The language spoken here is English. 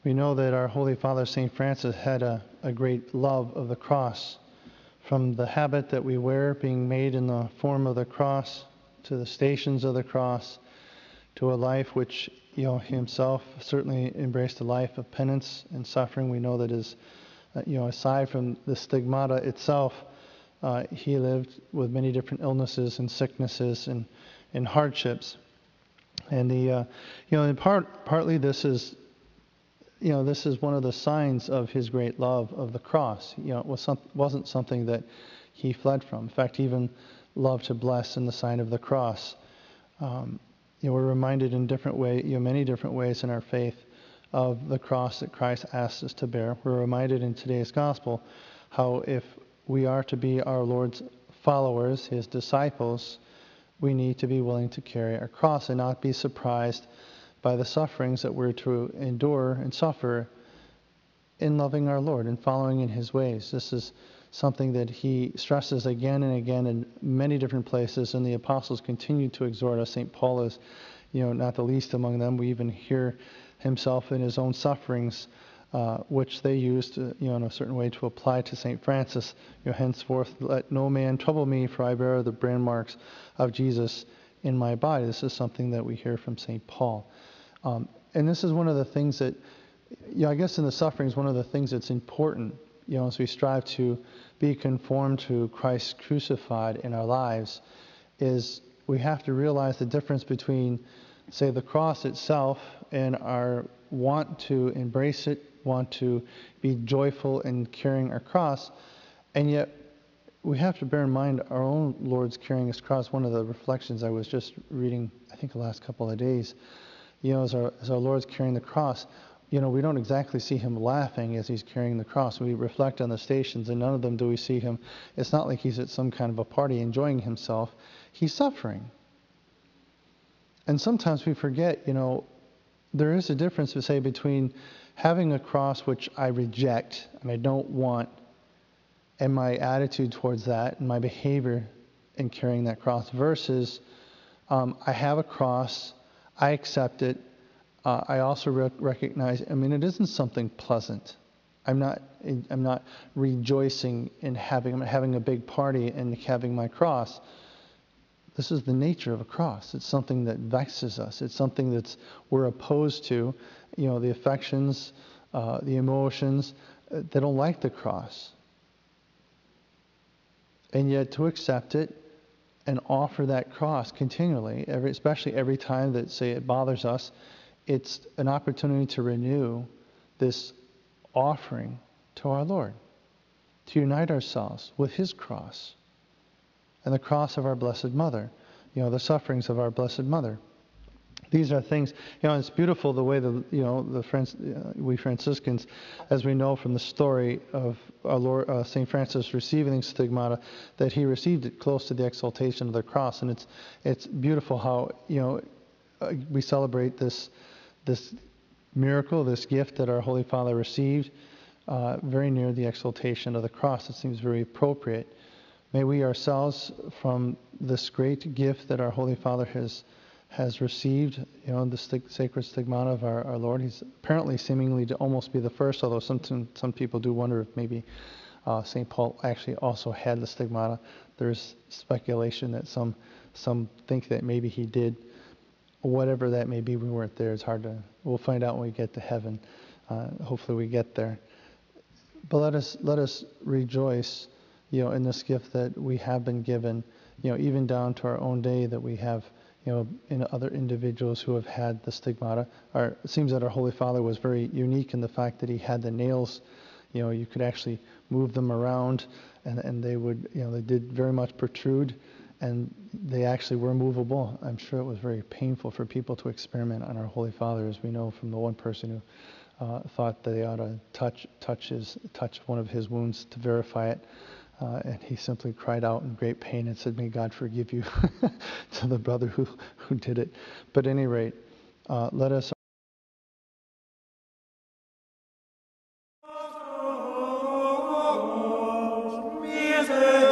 We know that our Holy Father, St. Francis, had a great love of the cross. From the habit that we wear being made in the form of the cross, to the stations of the cross, to a life which, himself certainly embraced a life of penance and suffering. We know that aside from the stigmata itself, he lived with many different illnesses and sicknesses and hardships. And partly this is one of the signs of his great love of the cross. It wasn't something that he fled from. In fact, he even loved to bless in the sign of the cross. We're reminded in many different ways in our faith of the cross that Christ asks us to bear. We're reminded in today's gospel how if we are to be our Lord's followers, his disciples, we need to be willing to carry our cross and not be surprised by the sufferings that we're to endure and suffer in loving our Lord and following in his ways. This is something that he stresses again and again in many different places, and the apostles continue to exhort us. St. Paul is, not the least among them. We even hear himself in his own sufferings, which they used, in a certain way to apply to St. Francis. Henceforth, let no man trouble me, for I bear the brand marks of Jesus in my body. This is something that we hear from St. Paul. And this is one of the things that, I guess in the sufferings, one of the things that's important, as we strive to be conformed to Christ crucified in our lives, is we have to realize the difference between, say, the cross itself and our want to embrace it, want to be joyful in carrying our cross, and yet we have to bear in mind our own Lord's carrying his cross. One of the reflections I was just reading, I think the last couple of days, as our Lord's carrying the cross, we don't exactly see him laughing as he's carrying the cross. We reflect on the stations, and none of them do we see him. It's not like he's at some kind of a party enjoying himself. He's suffering. And sometimes we forget, there is a difference, to say, between having a cross which I reject and I don't want, and my attitude towards that and my behavior in carrying that cross, versus I have a cross, I accept it. I also recognize, it isn't something pleasant. I'm not rejoicing in having a big party and having my cross. This is the nature of a cross. It's something that vexes us. It's something we're opposed to. The affections, the emotions, they don't like the cross. And yet to accept it and offer that cross continually, especially every time that, say, it bothers us, it's an opportunity to renew this offering to our Lord, to unite ourselves with his cross and the cross of our Blessed Mother, the sufferings of our Blessed Mother. These are things, it's beautiful the way we Franciscans, as we know from the story of our Lord, St. Francis receiving stigmata, that he received it close to the exaltation of the cross. And it's beautiful how, we celebrate this miracle, this gift that our Holy Father received, very near the exaltation of the cross. It seems very appropriate. May we ourselves, from this great gift that our Holy Father has received, the sacred stigmata of our Lord. He's apparently seemingly to almost be the first, although some people do wonder if maybe St. Paul actually also had the stigmata. There's speculation that some think that maybe he did. Whatever that may be, we weren't there. It's hard to. We'll find out when we get to heaven. Hopefully, we get there. But let us rejoice, in this gift that we have been given. Even down to our own day, that we have, in other individuals who have had the stigmata. It seems that our Holy Father was very unique in the fact that he had the nails. You could actually move them around, and they would, they did very much protrude. And they actually were movable. I'm sure it was very painful for people to experiment on our Holy Father, as we know from the one person who thought that they ought to touch one of his wounds to verify it. And he simply cried out in great pain and said, "May God forgive you," to the brother who did it. But at any rate, let us Miserere